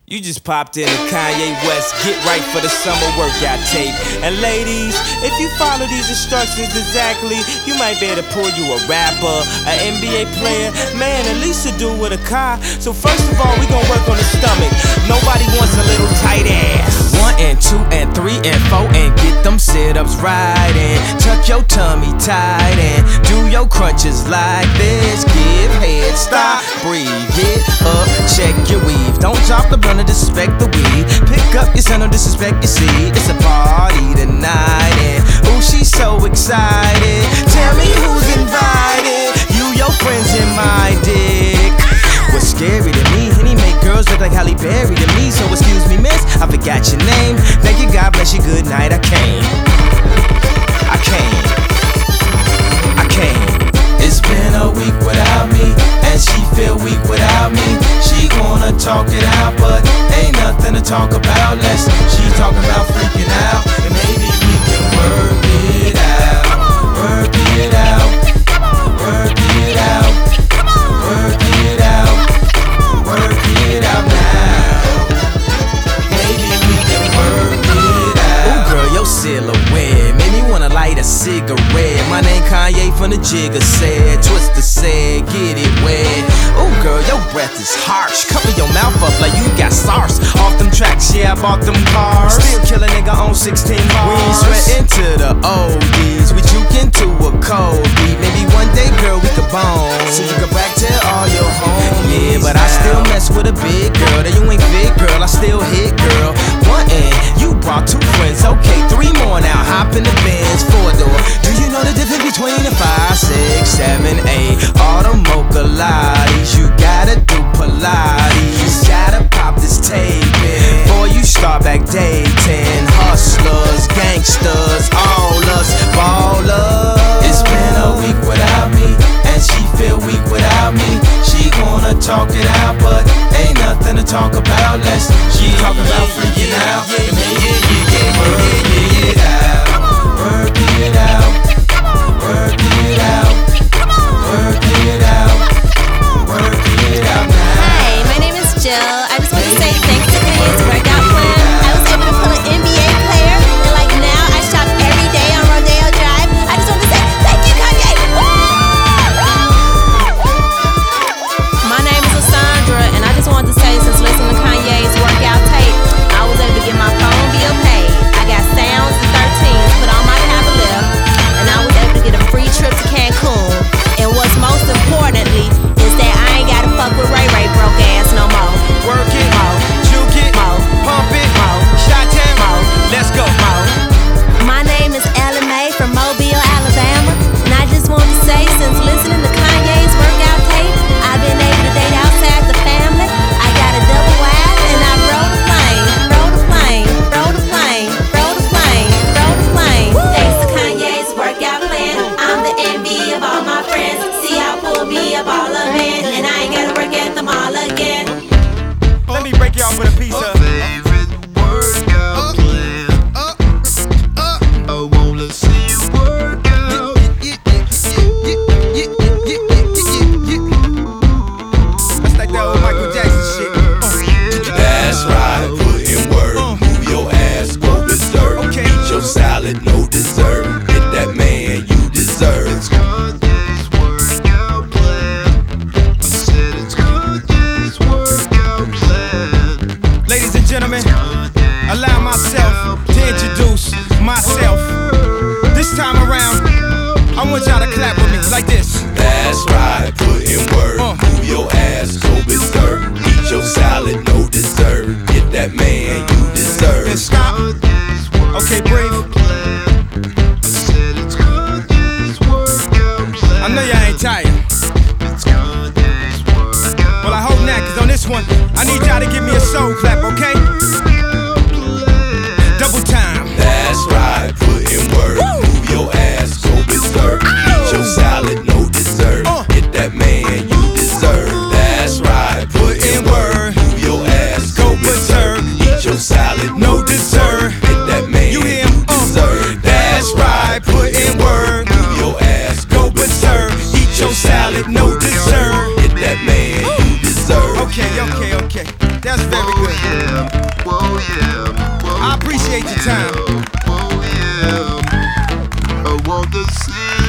You just popped in to Kanye West, get right for the summer workout tape. And ladies, if you follow these instructions exactly, you might be able to pull you a rapper, an NBA player, man, at least to do with a car. So first of all, we gon' work on the stomach. Nobody wants a little tight ass. 1 and 2 and 3 and 4 and get them sit-ups right and tuck your tummy tight and do your crunches like this. Give head, stop, breathe, get up, check your weave. Don't drop the blunt, disrespect the weed. Pick up your son, don't disrespect your seed. It's a party tonight and ooh, she's so excited. Tell me who's invited. You, your friends, and my dick. What's scary to me, and he make girls look like Halle Berry to me. So excuse me, miss, I forgot your name. Thank you, God bless you, good night. I came. It's been a week without me, and she feel weak without me. She wanna talk it out, but ain't nothing to talk about. Less she talking about freaking out, and maybe we can work it out. Work it out. Work it out. Work it out. Work it out now. Maybe we can work it out. Ooh, girl, your silhouette made me wanna light a cigarette. My name Kanye from the Jigga said, Twister said, get it wet. Ooh, girl, your breath is harsh. Cover your mouth up like you got SARS. Off them tracks, yeah, I bought them cars. Still kill a nigga on 16 bars. We ain't sweating to the oldies. We juking to a cold beat. Maybe one day, girl, we could bone. So you can back tell all your homies. Yeah, but I still mess with a big girl. That you ain't big, girl, I still hit, girl. 1 and you brought 2 friends. Okay, 3 more now. Hop in the Benz, 4-door. Do you know the difference between a 5, 6, 7, 8? All the mocha lotties. You gotta do Pilates. You gotta pop this tape in before you start back dating. Hustlers, gangsters, all us ballers. It's been a week without me, and she feel weak without me. She wanna talk it out, but ain't nothing to talk about. Less she talking about freaking out. Work it out. Work it out. Work it out. Work it out. Work it out now. Hi, my name is Jill. I just want to say thanks to Kanye's workout plan. I was able to pull an NBA player, and like now I shop every day on Rodeo Drive. I just want to say thank you, Kanye. My name is Lysandra, and I just wanted to say since listening to Kanye's workout tape, I was able to get my phone bill paid. I got sounds and 13s put on my tablet, and I was able to get a free trip to Cancun. And what's most importantly is that I ain't gotta fuck with Ray Ray broke ass no more. Work it, Mo. juke it, Mo. pump it, Mo. shot it, Mo. let's go. Mo. My name is Ella Mae from Mobile, Alabama, and I just want to say since listening to Kanye's workout tape, I've been able to date outside the family. I got a double wife and I rode a plane, rode a plane, rode a plane, rode a plane, rode a plane. Thanks to Kanye's workout plan, I'm the envy of all my friends. See, I pull me a ball of in, and I ain't gotta work at the mall again. Let me break y'all for the pizza. Favorite workout plan. I wanna see you work out. That's like that old Michael Jackson shit. That's right, put in work, move your ass, go berserk. Okay. Eat your salad, no dessert. Get that man you deserve. It's Kanye's workout plan. I said it's Kanye's workout plan. Ladies and gentlemen, allow myself to introduce myself. This time around, I want y'all to clap with me like this. That's right, put in work, move your ass, go berserk. Eat your salad, no dessert. Get that man you And deserve. stop. Okay, breathe. I said it's Kanye's workout plan. I know y'all ain't tired. It's Kanye's workout Well, I hope not, cause on this one, I need y'all to give me a soul clap, okay? Double time. That's right, put in work, move your ass, go berserk. Eat your salad, no dessert. Get that man you deserve. That's right, put in work, move your ass, go berserk. Eat your salad, no dessert. Get that man You hear you him? deserve. That's right, put in work, move your ass, go berserk. Eat your salad, no dessert. Get that man you deserve. Okay. That's very good. yeah, whoa, yeah. I appreciate your time. Whoa, yeah. I want to see